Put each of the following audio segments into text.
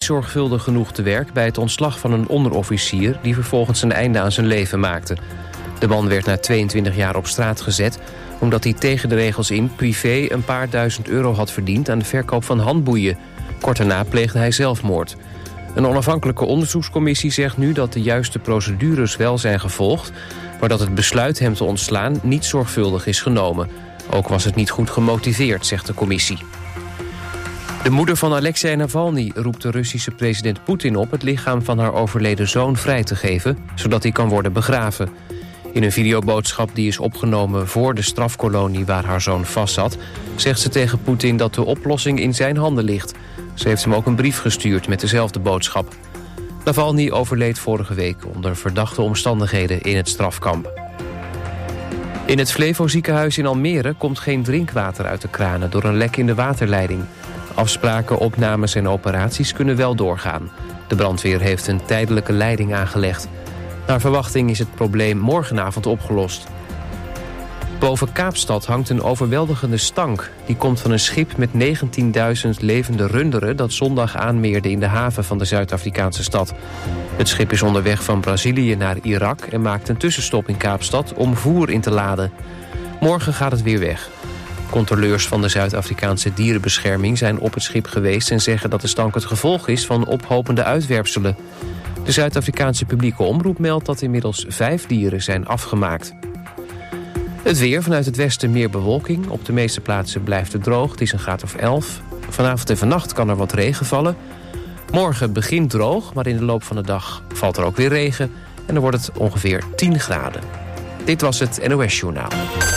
zorgvuldig genoeg te werk bij het ontslag van een onderofficier die vervolgens een einde aan zijn leven maakte. De man werd na 22 jaar op straat gezet omdat hij tegen de regels in privé een paar duizend euro had verdiend aan de verkoop van handboeien. Kort daarna pleegde hij zelfmoord. Een onafhankelijke onderzoekscommissie zegt nu dat de juiste procedures wel zijn gevolgd, maar dat het besluit hem te ontslaan niet zorgvuldig is genomen. Ook was het niet goed gemotiveerd, zegt de commissie. De moeder van Alexei Navalny roept de Russische president Poetin op het lichaam van haar overleden zoon vrij te geven, zodat hij kan worden begraven. In een videoboodschap die is opgenomen voor de strafkolonie waar haar zoon vastzat, zegt ze tegen Poetin dat de oplossing in zijn handen ligt. Ze heeft hem ook een brief gestuurd met dezelfde boodschap. Navalny overleed vorige week onder verdachte omstandigheden in het strafkamp. In het Flevo ziekenhuis in Almere komt geen drinkwater uit de kranen door een lek in de waterleiding. Afspraken, opnames en operaties kunnen wel doorgaan. De brandweer heeft een tijdelijke leiding aangelegd. Naar verwachting is het probleem morgenavond opgelost. Boven Kaapstad hangt een overweldigende stank. Die komt van een schip met 19.000 levende runderen dat zondag aanmeerde in de haven van de Zuid-Afrikaanse stad. Het schip is onderweg van Brazilië naar Irak en maakt een tussenstop in Kaapstad om voer in te laden. Morgen gaat het weer weg. Controleurs van de Zuid-Afrikaanse dierenbescherming zijn op het schip geweest en zeggen dat de stank het gevolg is van ophopende uitwerpselen. De Zuid-Afrikaanse publieke omroep meldt dat inmiddels 5 dieren zijn afgemaakt. Het weer, vanuit het westen meer bewolking. Op de meeste plaatsen blijft het droog, het is een graad of 11. Vanavond en vannacht kan er wat regen vallen. Morgen begint droog, maar in de loop van de dag valt er ook weer regen. En dan wordt het ongeveer 10 graden. Dit was het NOS Journaal.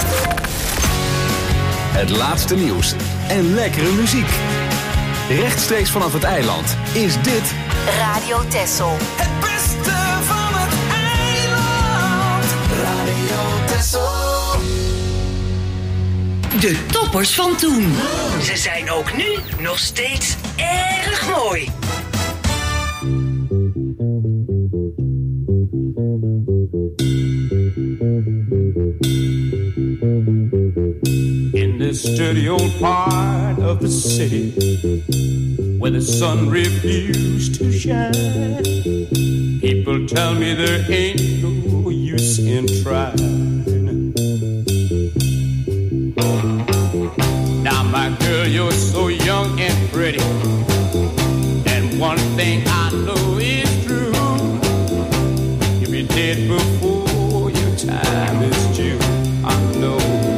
Het laatste nieuws en lekkere muziek. Rechtstreeks vanaf het eiland is dit Radio Texel. Het beste van het eiland. Radio Texel. De toppers van toen. Ze zijn ook nu nog steeds erg mooi. In this dirty old part of the city where the sun refused to shine, people tell me there ain't no use in trying. Now my girl, you're so young and pretty, and one thing I know is true, you'll be dead before your time is due. I know.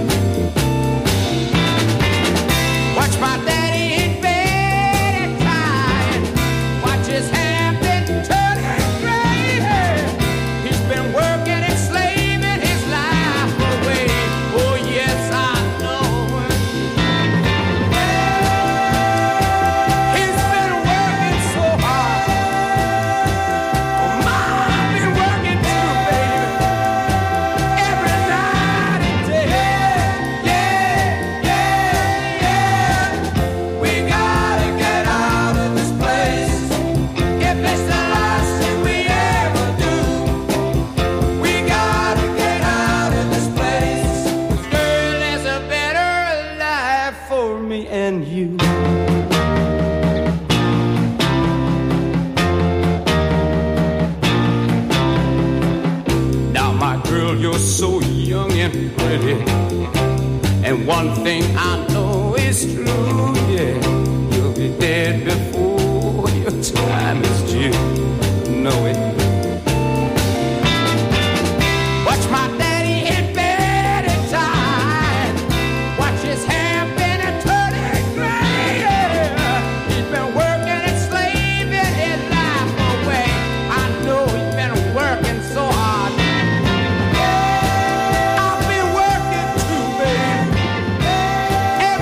Watch my daddy in bed and crying. Watch his hand been turning gray. He's been working and slaving his life away. Oh yes, I know. He's been working so hard. Oh, Mama's been working too, baby. Every night and day. We gotta get out of this place. If it's the last thing we ever do, we gotta get out of this place. 'Cause girl, there's a better life for me and you. Now my girl, you're so young and pretty, and one thing I know is true, yeah, you'll be dead before your time is due. Know it. Watch my daddy in bed and tired. Watch his hair been a turning gray. He's been working and slaving his life away. I know he's been working so hard. I've been working too, baby.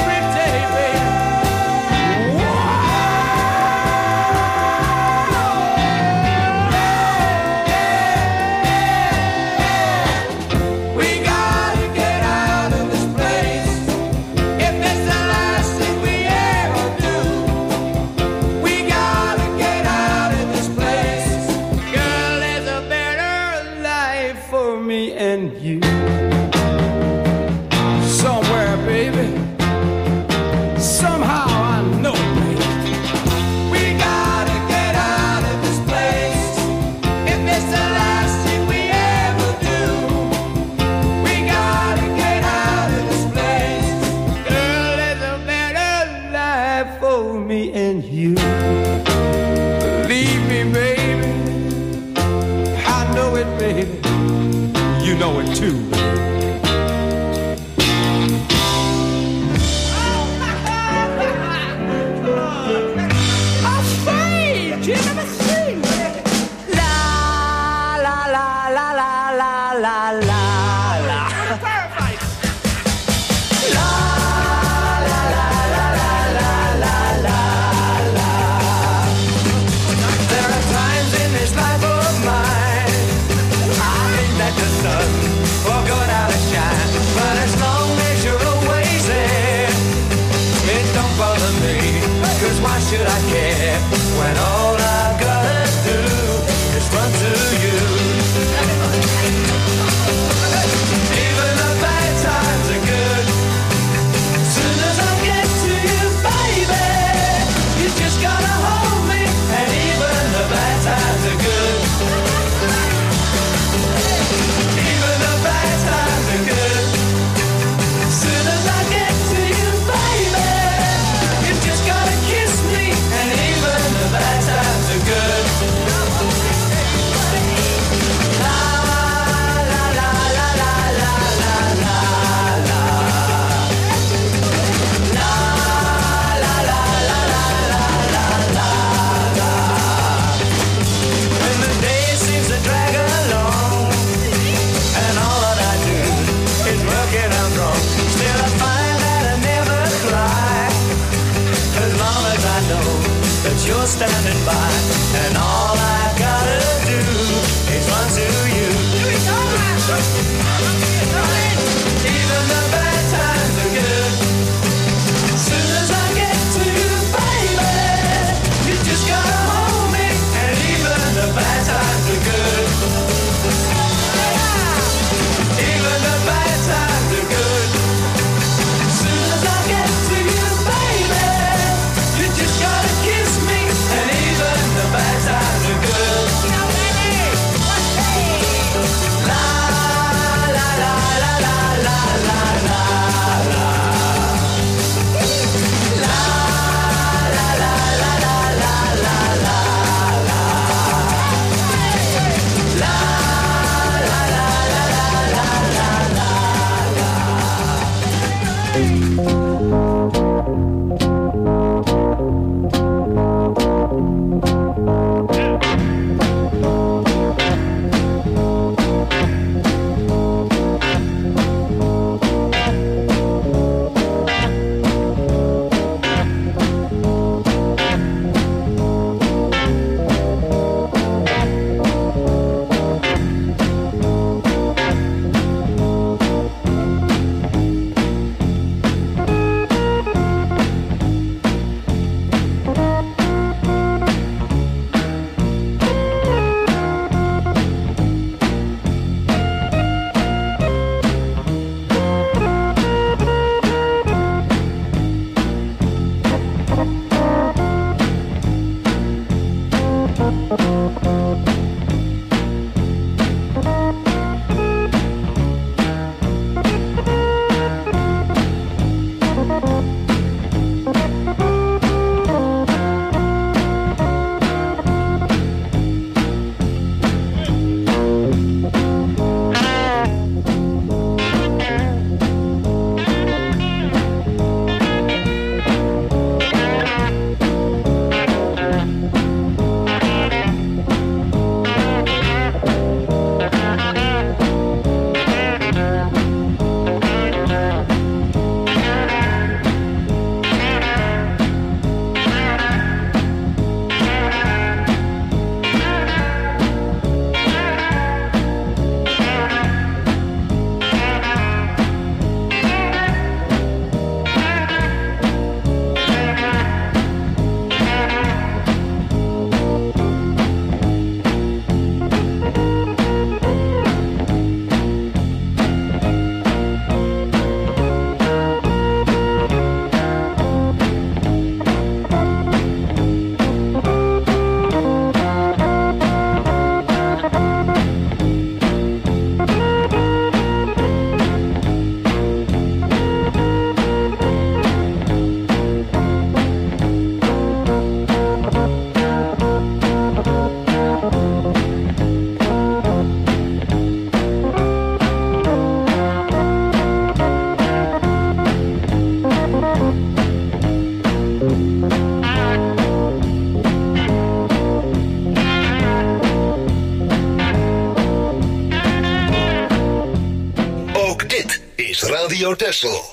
know it too. Afraid, you never sing. La la la la la la la la la. La la la la la la la la la. There are times in this life of mine I think that the sun will go down and shine, but as long as you're always there, it don't bother me. 'Cause why should I care when all I've gotta do is run to you? Even the bad times are good. Soon as I get to you, baby, you just gotta hold me, and even the bad times are good. Even the bad times are good. Soon as I get to you, baby, you just gotta kiss me, and even the bad times are good. La la la la la la la la la. La la la la la la la la la. When the day seems to drag along, and all that I do is work it out wrong, still I find that I never cry, as long as I know that you're standing by, and all I gotta do is run to you. Even the bad times are good. Soon as I get to you, baby, you just gotta hold me, and even the bad times are good. Even the bad times are good. Soon as I get to you, baby, you just gotta kiss me, and even the bad times are good. La la la la la la la la la. La la la la la la la la la. La la la la la la la la. Radio Texel.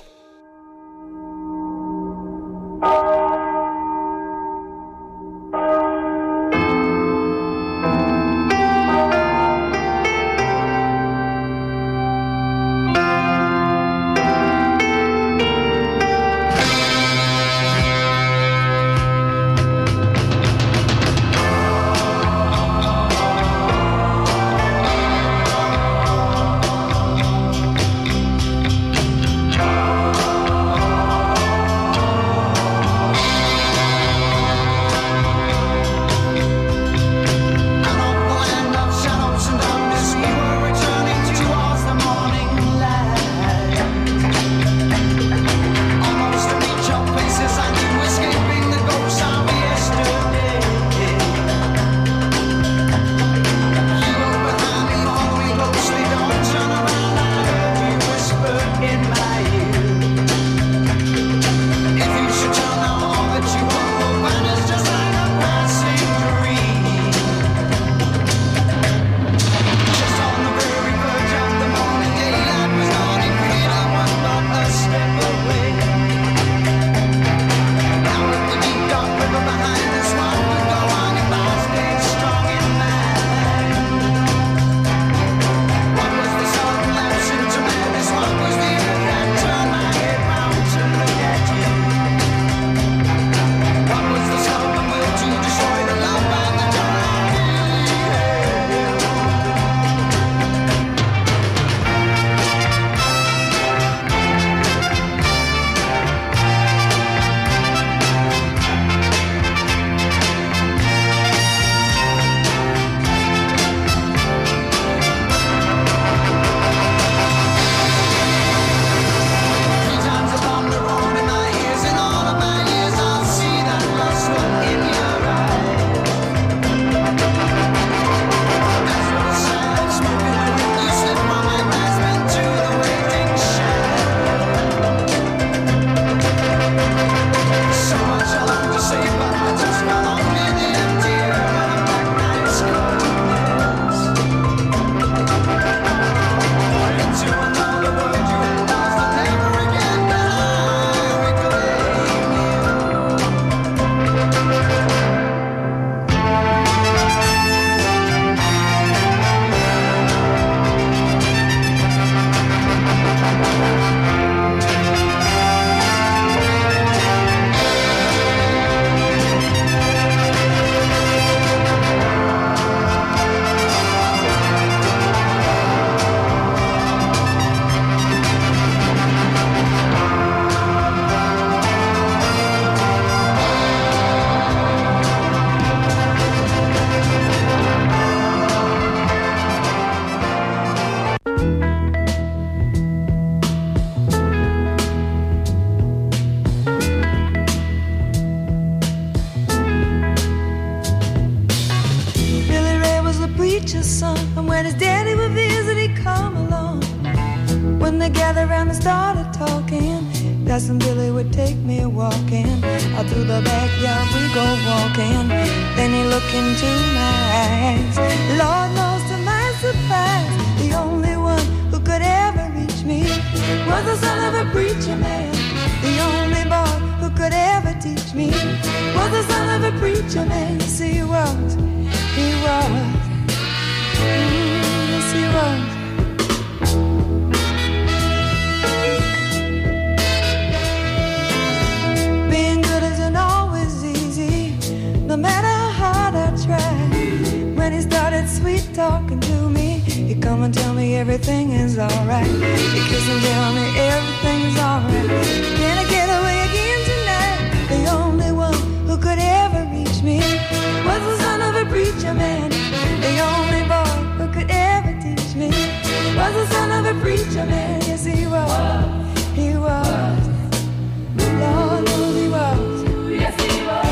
Cousin Billy would take me walking. Out through the backyard we go walking. Then he looked into my eyes. Lord knows to my surprise, the only one who could ever reach me was the son of a preacher man. The only boy who could ever teach me was the son of a preacher man. Yes, he was. Yes, he was. No matter how hard I tried, when he started sweet talking to me, he'd come and tell me everything is alright. He'd kiss and tell me everything is alright. Can I get away again tonight? The only one who could ever reach me was the son of a preacher man. The only boy who could ever teach me was the son of a preacher man. Yes, he was. He was. Lord knows he was. Yes, he was.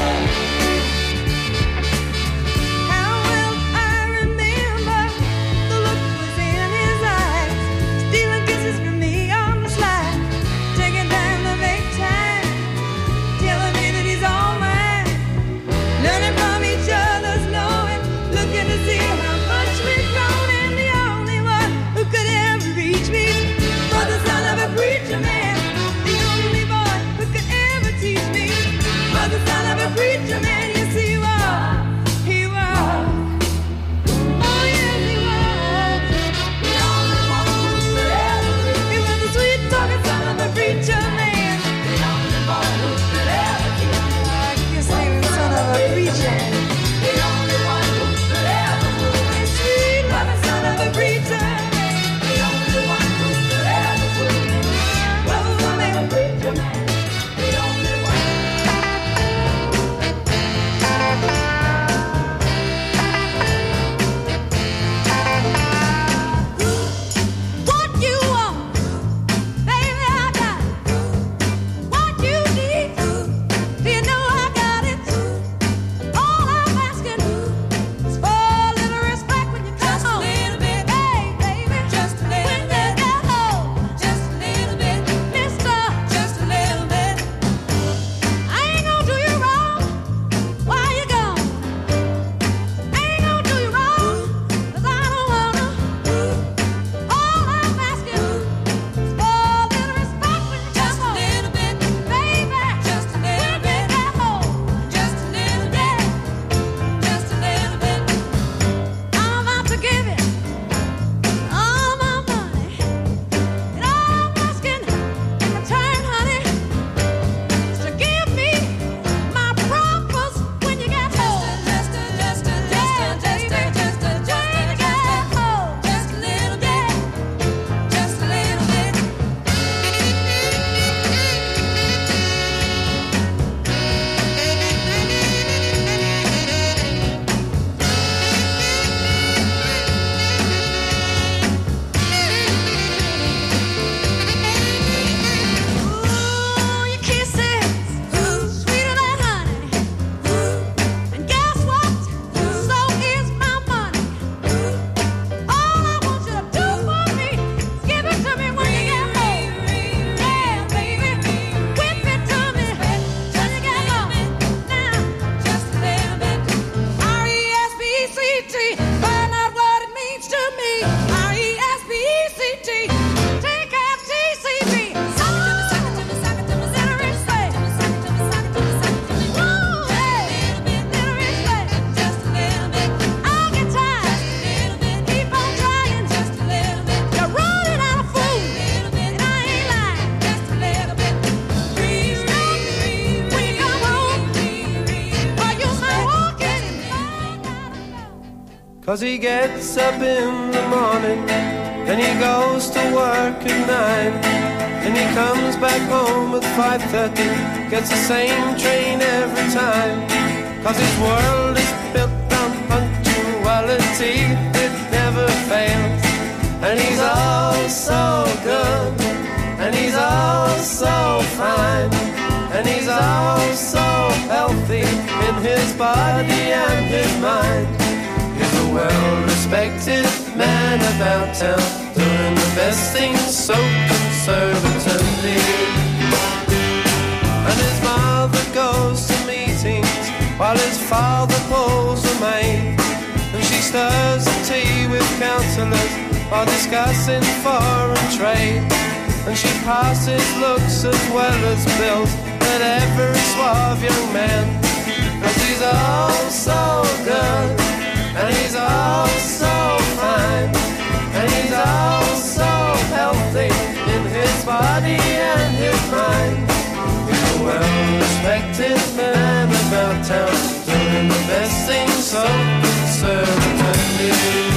'Cause he gets up in the morning and he goes to work at 9, and he comes back home at 5:30, gets the same train every time. 'Cause his world is built on punctuality, it never fails. And he's all so good, and he's all so fine, and he's all so healthy in his body and his mind. He's a well-respected man about town, doing the best things so conservatively. And his mother goes to meetings while his father pulls the maid, and she stirs the tea with counsellors while discussing foreign trade. And she passes looks as well as bills at every suave young man. 'Cause he's all so good, and he's all so fine, and he's all so healthy in his body and his mind. He's a well-respected man about town, doing the best things so conservatively.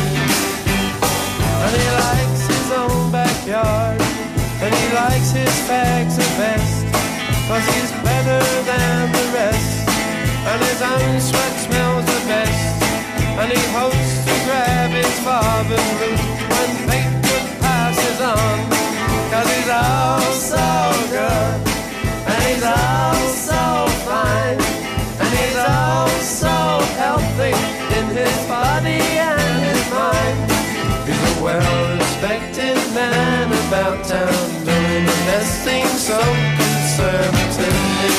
And he likes his own backyard, and he likes his fags the best, 'cause he's better than the rest, and his own sweat smells the best. And he hopes to grab his father's loot when fate passes on. 'Cause he's all so good, and he's all so fine, and he's all so healthy in his body and his mind. He's a well-respected man about town, doing the best things so conservatively.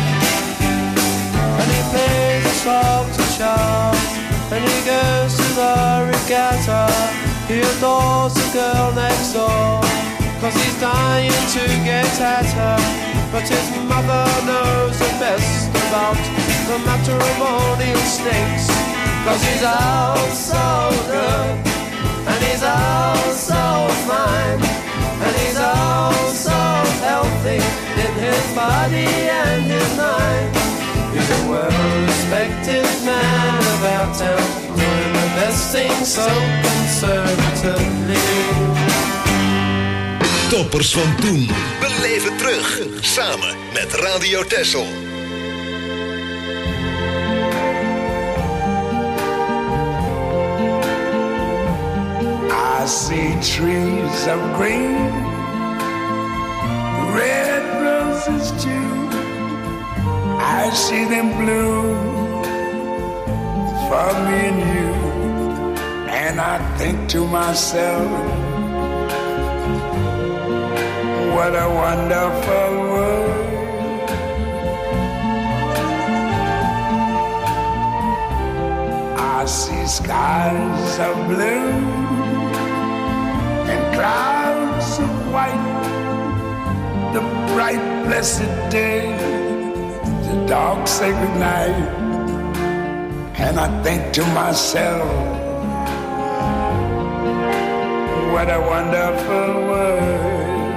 And he pays his salt to Charles, and he goes to the regatta. He adores the girl next door, 'cause he's dying to get at her. But his mother knows the best about the matrimonial snakes. 'Cause he's all so good, and he's all so fine, and he's all so healthy in his body and his mind. He's a well-respected man about town, doing the best things so conservatively. Toppers van toen. Beleef het terug. Samen met Radio Texel. I see trees of green, red roses too. I see them bloom for me and you. And I think to myself, what a wonderful world. I see skies of blue and clouds of white, the bright blessed day, the dark sacred night. And I think to myself, what a wonderful world.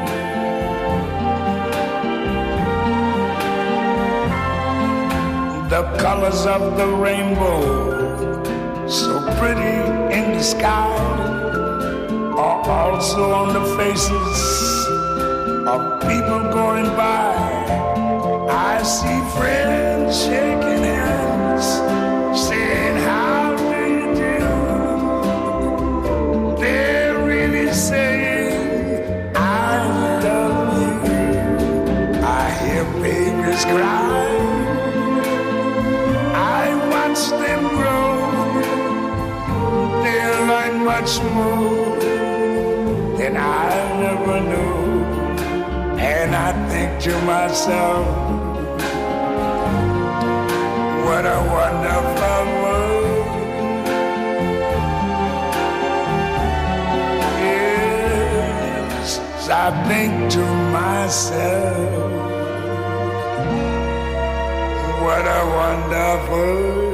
The colors of the rainbow, so pretty in the sky, are also on the faces of people going by. I see friends shaking hands, saying, how do you do? They're really saying, I love you. I hear babies cry, I watch them grow. They'll learn much more than I never knew. And I think to myself, what a wonderful world. Yes, I think to myself, what a wonderful world.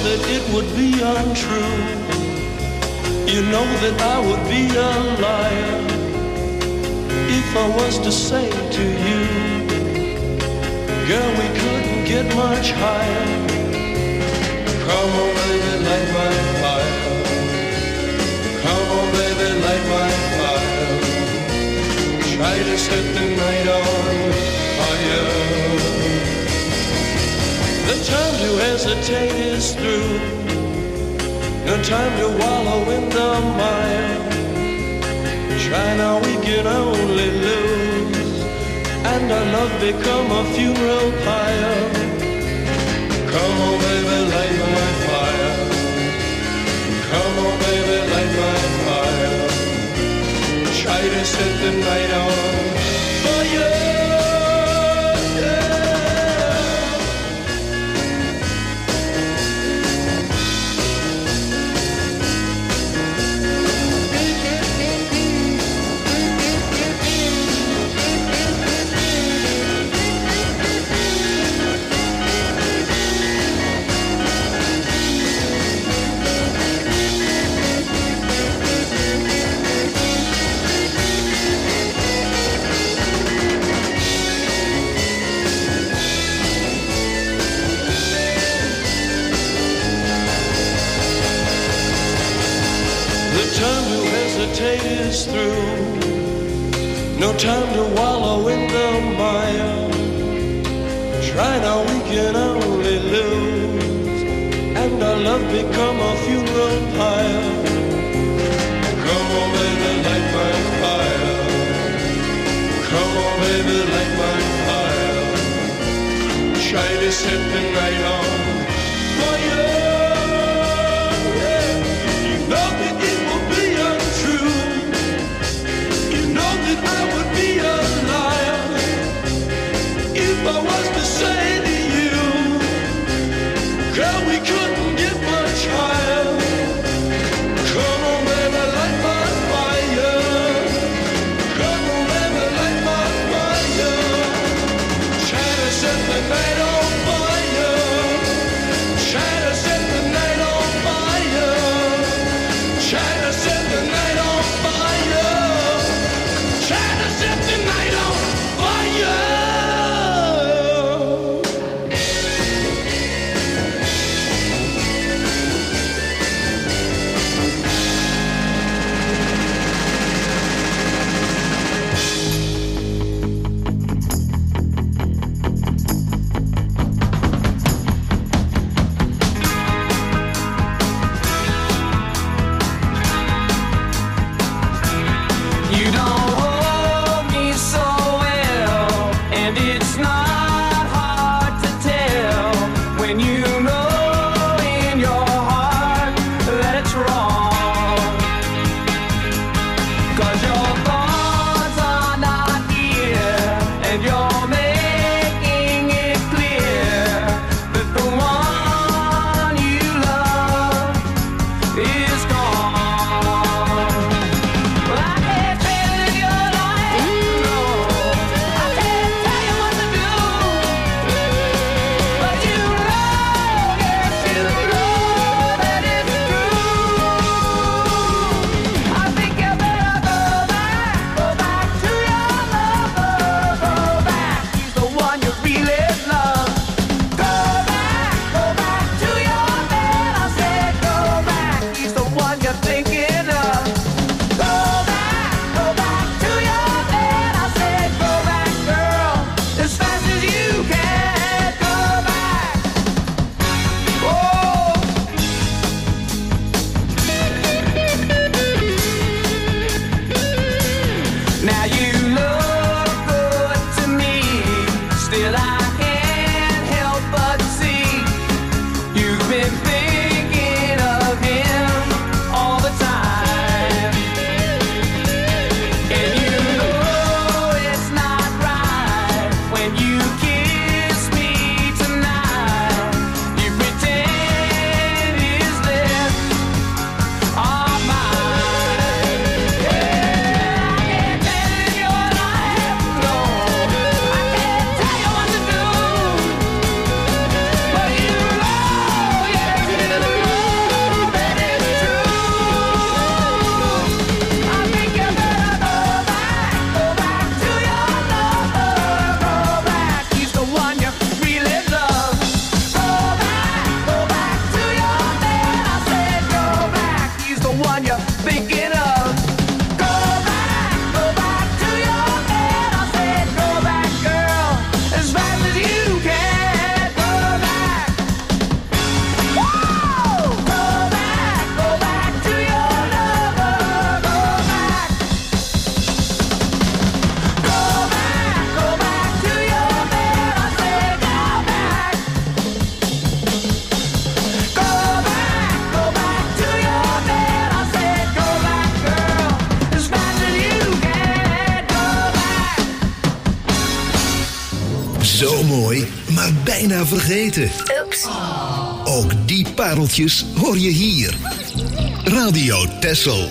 that it would be untrue. You know that I would be a liar if I was to say to you, girl, we couldn't get much higher. Come on, baby, light my fire. Come on, baby, light my fire. Try to set the night on fire. The time to hesitate is through. No time to wallow in the mire. Try now, we can only lose, and our love become a funeral pyre. Come on, baby, light my fire. Come on, baby, light my fire. Try to set the night on fire. Is through. No time to wallow in the mire. Try now, we can only lose, and our love become a funeral pyre. Come on, baby, light my fire. Come on, baby, light my fire. Try to set the night on fire. I would be a liar if I was to say to you, girl, we couldn't get much higher. Come on, baby, light my fire. Come on, baby, light my fire. Try to set the night on fire. Try to set maar bijna vergeten. Oeps. Ook die pareltjes hoor je hier. Radio Texel.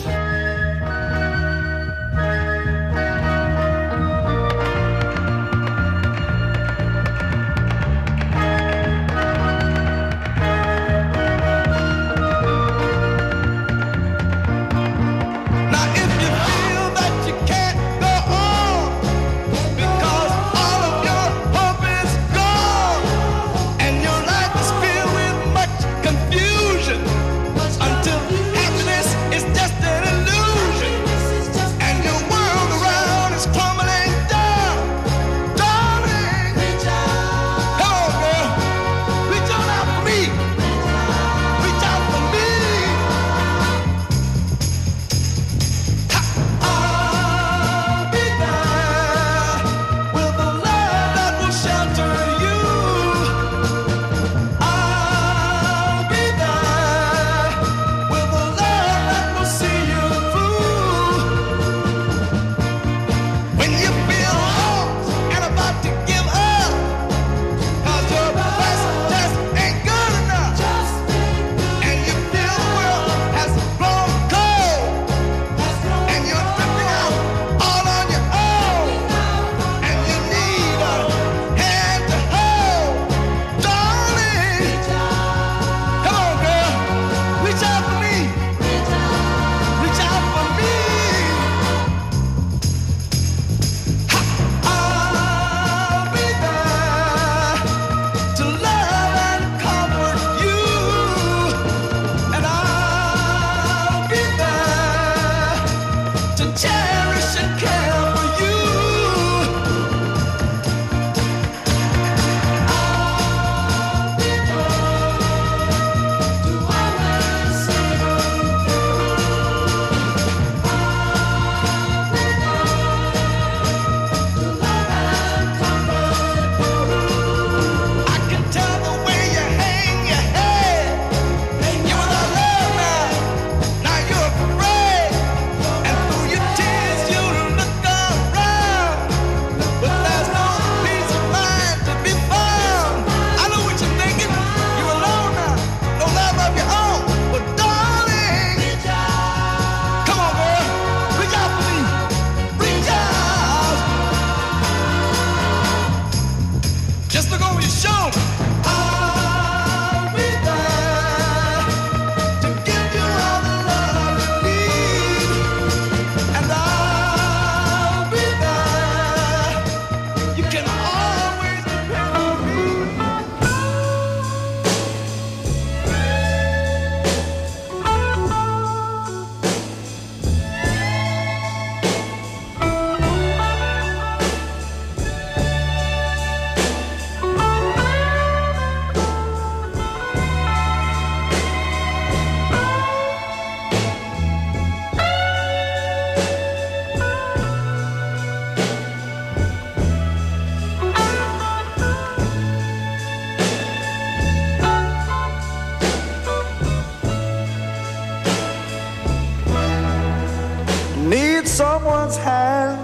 Someone's hand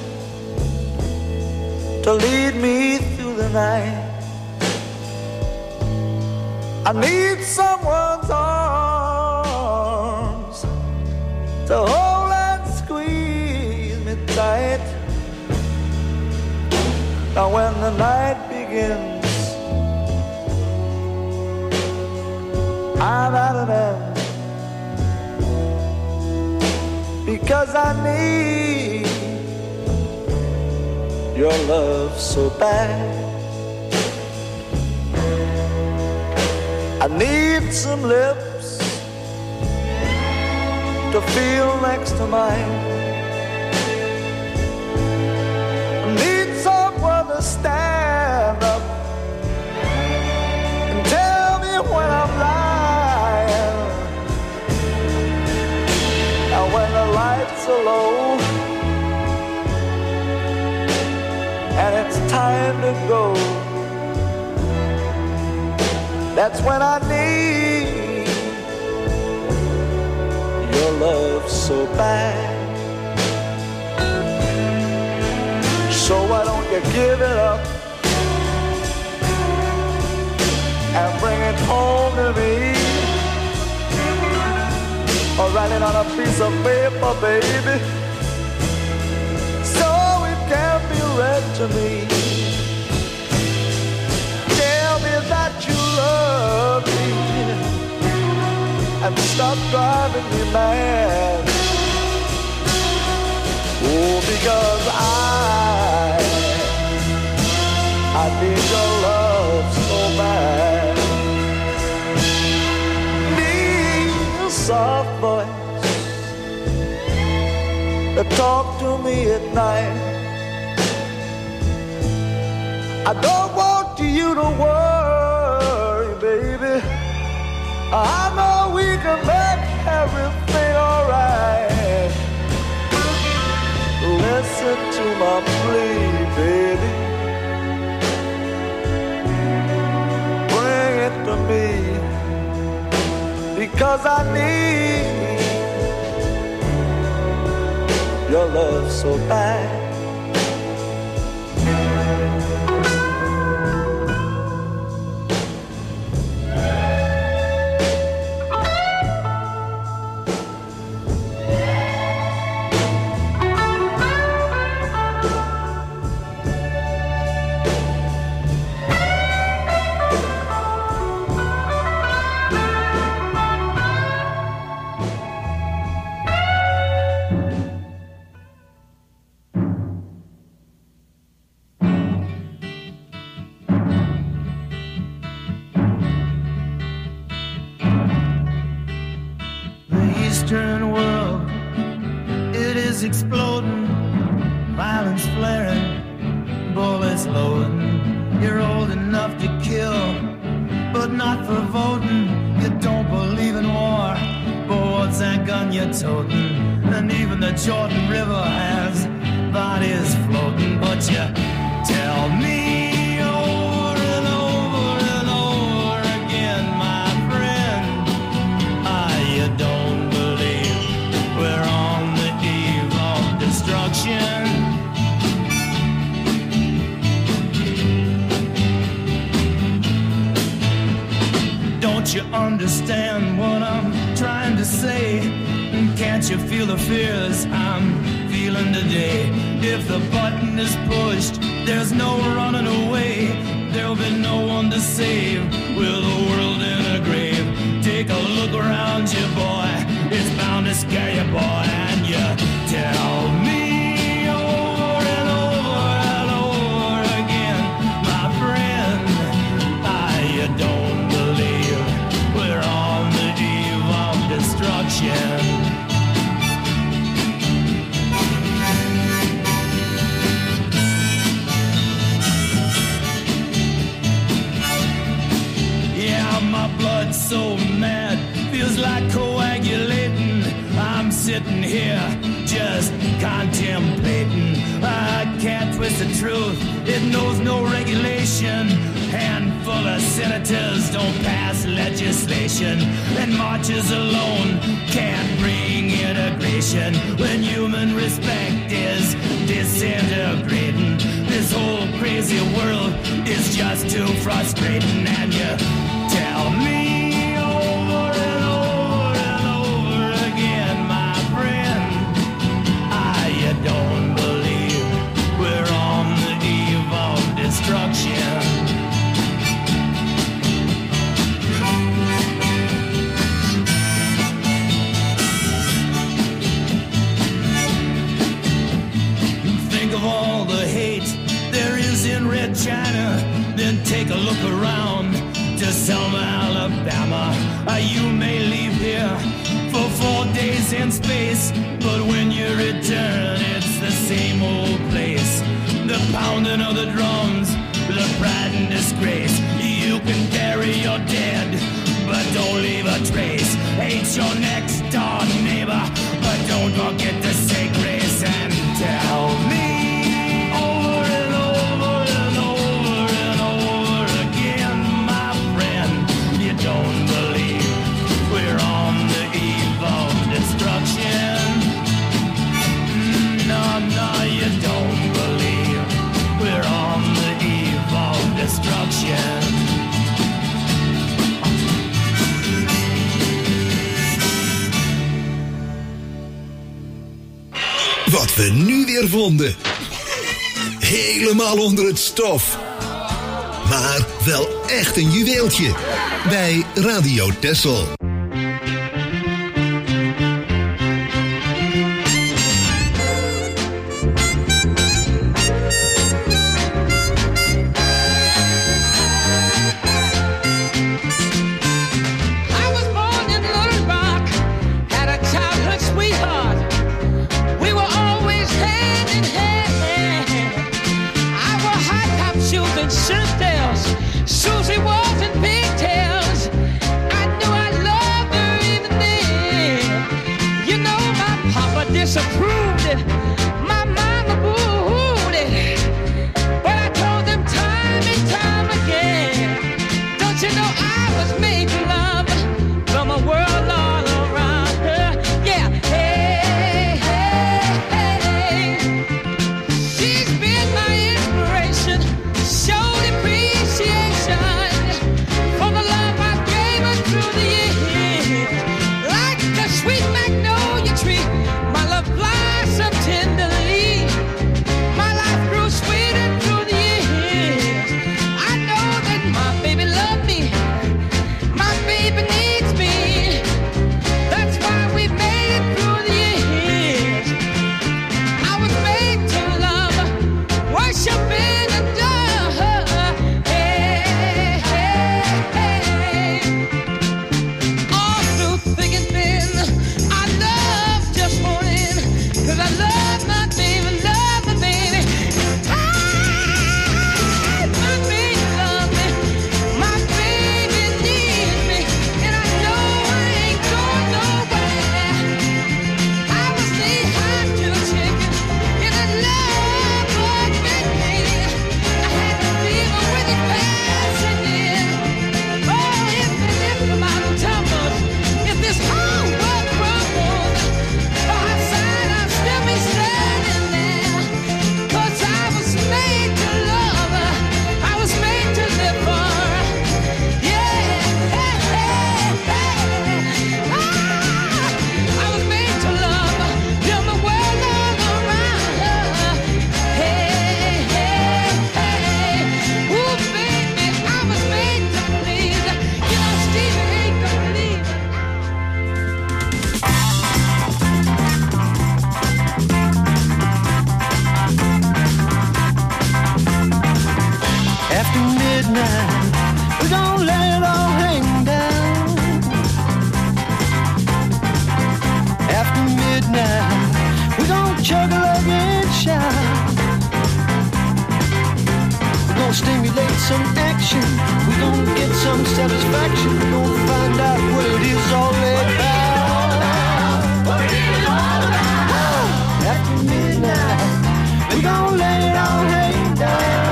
to lead me through the night. I need someone's arms to hold and squeeze me tight. Now when the night begins, I'm at an end. Because I need your love so bad. I need some lips to feel next to mine. I need someone to stand up and tell me when I'm lying. Now when the lights are low and it's time to go, that's when I need your love so bad. So why don't you give it up to me. Or writing on a piece of paper, baby, so it can be read to me. Tell me that you love me and stop driving me mad. Oh, because I need your love so bad. Need a soft voice that talk to me at night. I don't want you to worry, baby. I know we can make everything alright. Listen to my plea, baby. Bring it to me, because I need your love so bad. Eastern world, it is exploding, violence flaring, bullets loading. You're old enough to kill, but not for voting. You don't believe in war, but what's that gun you're toting? And even the Jordan River has bodies floating. But you tell me over and over and over again, my friend, you don't believe we're on the eve of destruction. Don't you understand what I'm trying to say? Can't you feel the fears I'm feeling today? If the button is pushed, there's no running away. There'll be no one to save with the world in a grave. Take a look around you, boy. It's bound to scare you, boy. And you tell me over and over and over again, my friend, you don't believe we're on the eve of destruction. My blood's so mad, feels like coagulating. I'm sitting here just contemplating. I can't twist the truth, it knows no regulation. Handful of senators don't pass legislation, and marches alone can't bring integration. When human respect is disintegrating, this whole crazy world is just too frustrating. And you tell me over and over and over again, my friend, you don't believe we're on the eve of destruction. Think of all the hate there is in Red China, then take a look around to Selma, Alabama. You may leave here for 4 days in space, but when you return, it's the same old place. The pounding of the drums, the pride and disgrace. You can bury your dead, but don't leave a trace. Hate your next door neighbor, but don't forget to say grace. And tell me over and over and over and over again, my friend, you don't believe we're on the eve of destruction. No, no, you don't believe we're on the eve of destruction. we nu weer vonden. Helemaal onder het stof. Maar wel echt een juweeltje. Bij Radio Texel. Susie was in pigtails. I knew I loved her even then. You know my papa disapproved it. My mama booed it. But I told them time and time again. Don't you know I was made to love from a world all around her? Yeah, hey, hey, hey. She's been my inspiration. Showed appreciation for the love I gave her through the years. Like a sweet magnolia tree, my love blossomed tenderly. My life grew sweeter through the years. I know that my baby loved me. My baby needs me. That's why we made it through the years. I was made to love, worship and adore. Hey, hey, hey. All through thick and thin, I love just morning. 'Cause I love my baby, love my baby. My baby loves me. My baby needs me. And I know I ain't going nowhere. I was knee-high to a chicken in a love bug bed. I had to deal with it passing in. Oh, if the mountain tumbles, if this whole world crumbles, by her side I'll still be standing there. 'Cause I was made to love her. I was made to live for her. Yeah, hey, hey, hey. I was made to love her. Feel the world all around her. Hey, hey, hey. Ooh, baby, I was made to please. You know, Stevie ain't gonna believe it. After midnight, we're gonna let it all hang down. After midnight, we're gonna chug a lug and shout. We're gonna stimulate some action. We're gonna get some satisfaction. We're gonna find out what it is all about. What it is all about. After midnight, we're gonna let it all hang down.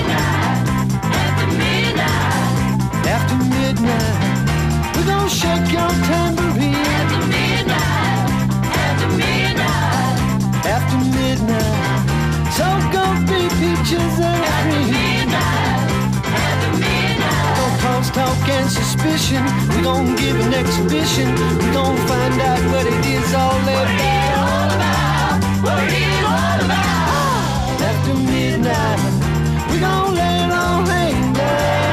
After midnight, we're gonna shake your tambourine. After midnight, after midnight, after midnight, so gonna be peaches and cream. After midnight, don't cause talk and suspicion. We're gonna give an exhibition. We're gonna find out what it is all about. What it is all about. After midnight, we're gonna let it all hang down.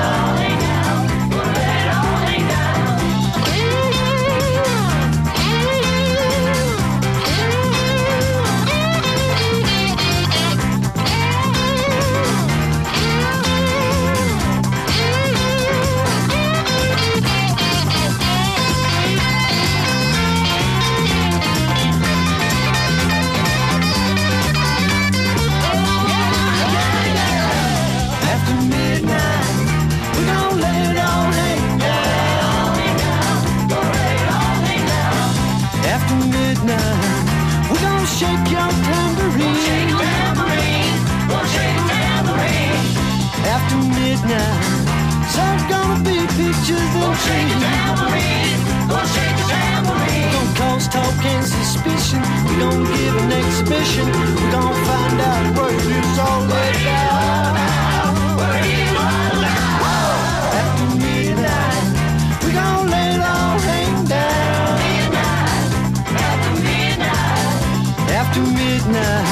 We're gonna shake your tambourine. We'll shake a tambourine. We'll shake a tambourine. After midnight, so gonna be pictures and we'll shake a tambourine. We'll shake a tambourine. Don't cause talk and suspicion. We don't give an exhibition. We're gonna find out what it is all about. What it is all about. After midnight, we're gonna let it all hang down. After midnight,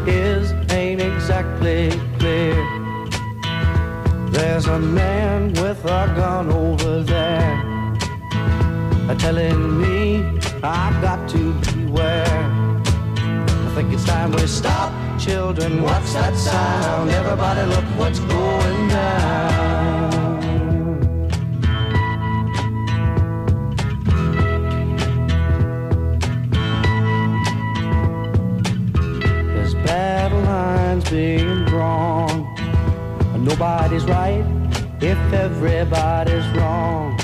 is ain't exactly clear. There's a man with a gun over there, telling me I've got to beware. I think it's time we stop, children. What's that sound? Everybody look what's going down. There's battle lines being drawn. Nobody's right if everybody's wrong.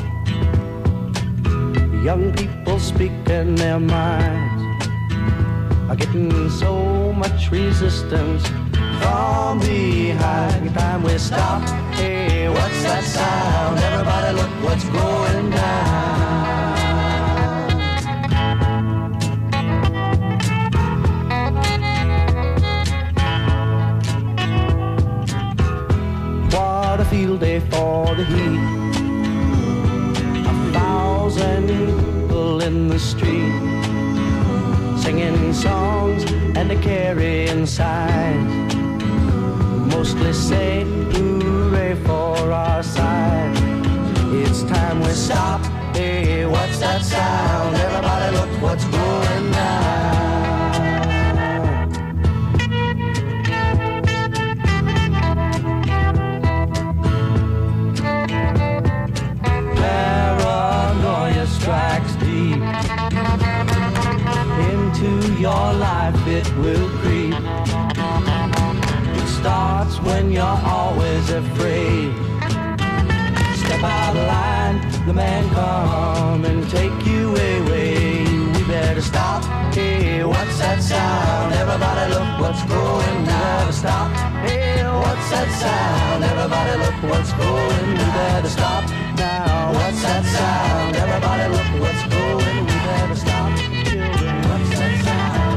Young people speaking their minds are getting so much resistance from behind. Time we stop. Hey, what's that sound? Everybody look what's going down. What a field day for the heat. 1,000 people in the street, singing songs and carrying signs, mostly say hooray for our side. It's time we stop. Hey, what's that sound? Everybody look what's going down. Paranoia strikes deep into your life, it will creep. It starts when you're always afraid. Step out of line, the man come and take you away. We better stop. Hey, what's that sound? Everybody look what's going down. We better stop. Hey, what's that sound? Everybody look what's going. We better stop now. What's that sound? Everybody look what's going. We better stop. Children, what's that sound?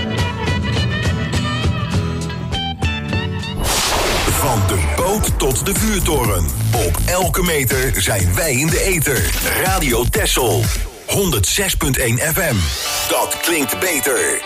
Van de boot tot de vuurtoren. Op elke meter zijn wij in de ether. Radio Texel. 106.1 FM. Dat klinkt beter.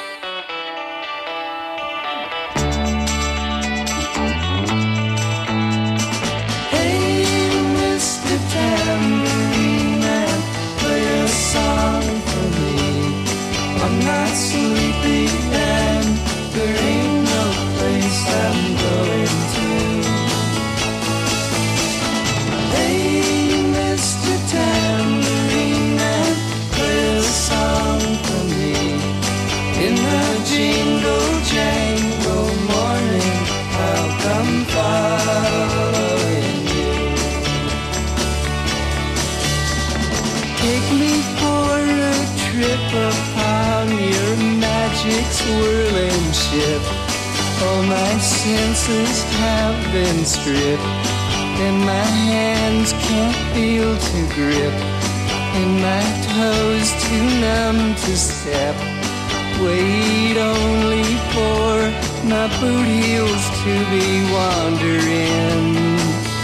Sleepy and there ain't no place I'm going to. Hey, Mr. Tambourine Man, play a song for me. In the jingle jangle morning, I'll come following you. Take me for a trip upon your magic swirling ship. All my senses have been stripped, and my hands can't feel to grip, and my toes too numb to step. Wait only for my boot heels to be wandering.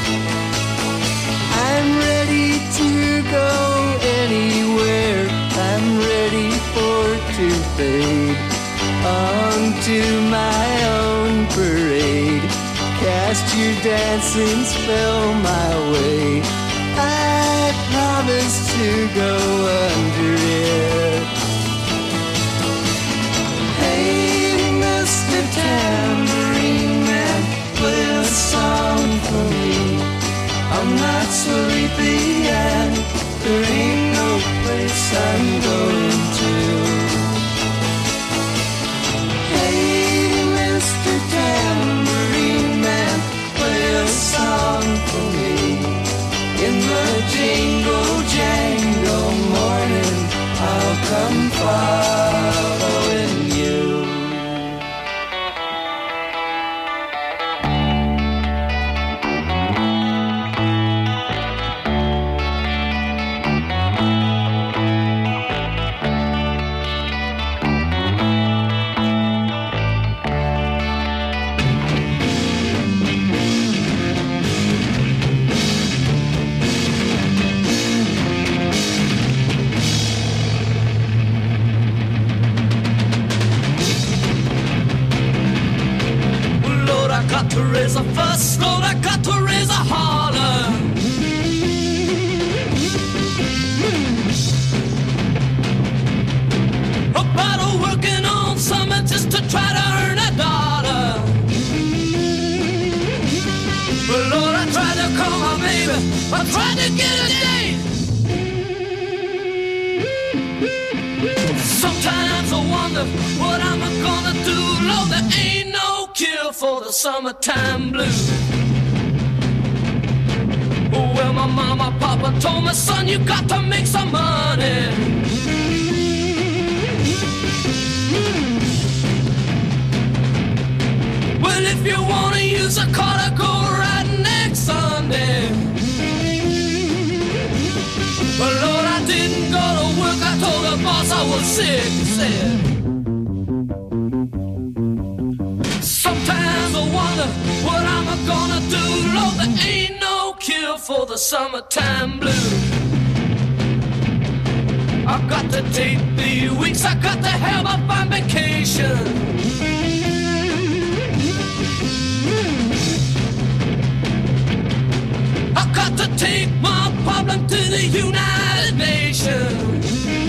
I'm ready to go anywhere. I'm ready for to fade onto my own parade. Cast your dancing spell my way. I promise to go under it. Hey, Mr. Tambourine Man, play a song for me. I'm not sleepy and there ain't no place I'm going to. Hey, Mr. Tambourine Man, play a song for me. In the jingle jangle morning, got to raise a fuss, Lord, I got to raise a holler. About working on something just to try to earn a dollar. But Lord, I tried to call my baby, I tried to get a date. Sometimes I wonder what I'm gonna do. Lord, there ain't no cure for the summertime blues. Well, my mama, papa told me, son, you got to make some money. Well, if you wanna use a car to go right next Sunday. Well, Lord, I didn't go to work. I told the boss I was sick. He said, sometimes I wonder what I'm gonna do. Lord, there ain't no cure for the summertime blues. I've got to take 3 weeks. I got to have a fine vacation. I got to take my problem to the United Nations.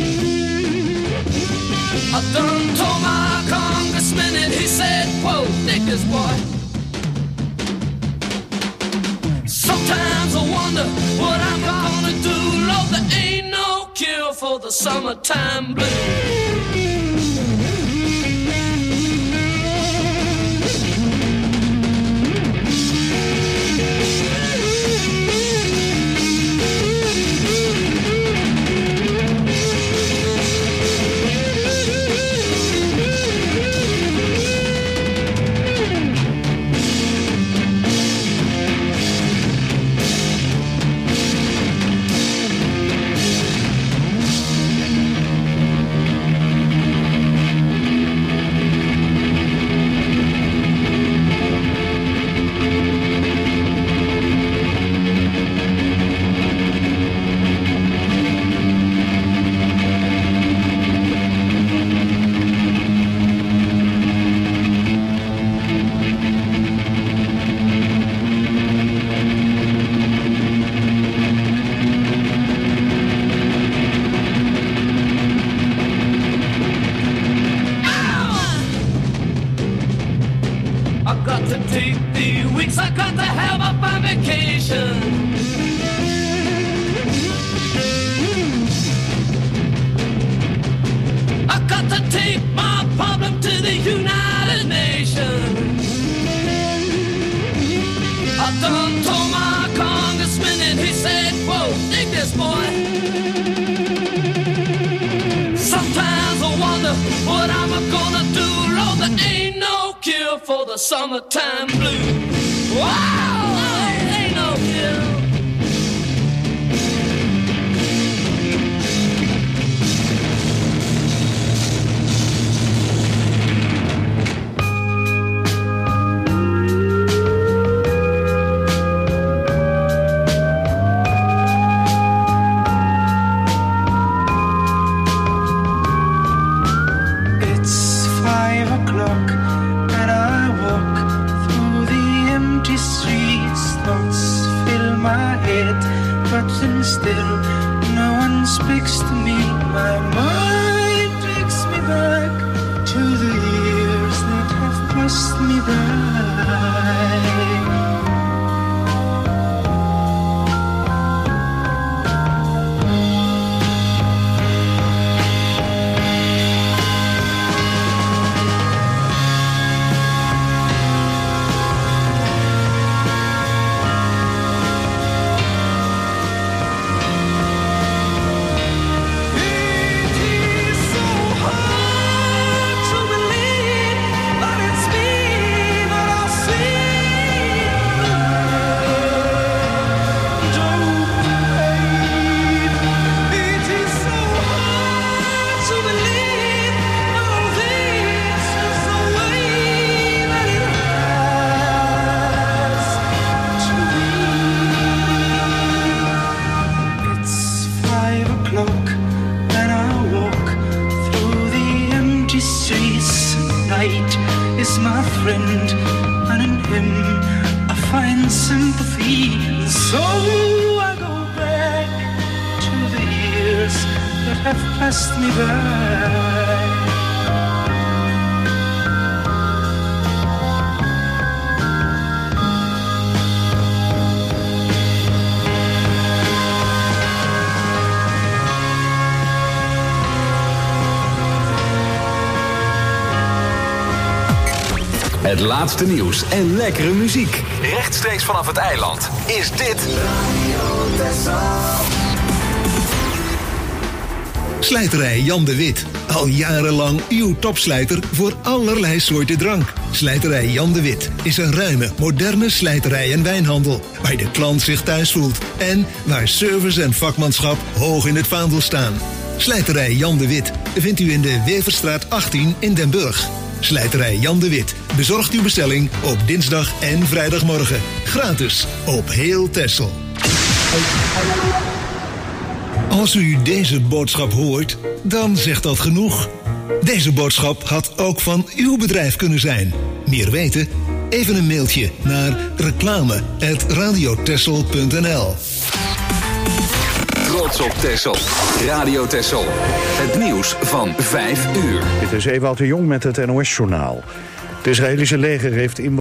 I done told my congressman and he said, whoa, take this boy. Sometimes I wonder what I'm gonna do. Lord, there ain't no cure for the summertime blues. Summertime blues. Wow, ain't no cure. It's 5 o'clock. Still, no one speaks to me. My mind takes me back to the years that have passed me by. But it's me that I see. him I find sympathy. And so I go back to the years that have passed me by. Het laatste nieuws en lekkere muziek. Rechtstreeks vanaf het eiland is dit Radio Texel. Slijterij Jan de Wit. Al jarenlang uw topslijter voor allerlei soorten drank. Slijterij Jan de Wit is een ruime, moderne slijterij en wijnhandel. Waar de klant zich thuis voelt. En waar service en vakmanschap hoog in het vaandel staan. Slijterij Jan de Wit vindt u in de Weverstraat 18 in Den Burg. Slijterij Jan de Wit bezorgt uw bestelling op dinsdag en vrijdagmorgen. Gratis op heel Texel. Als u deze boodschap hoort, dan zegt dat genoeg. Deze boodschap had ook van uw bedrijf kunnen zijn. Meer weten? Even een mailtje naar reclame@radiotexel.nl. Trots op Texel. Radio Texel. Het nieuws van 5 uur. Dit is Ewout de Jong met het NOS-journaal. Het Israëlische leger heeft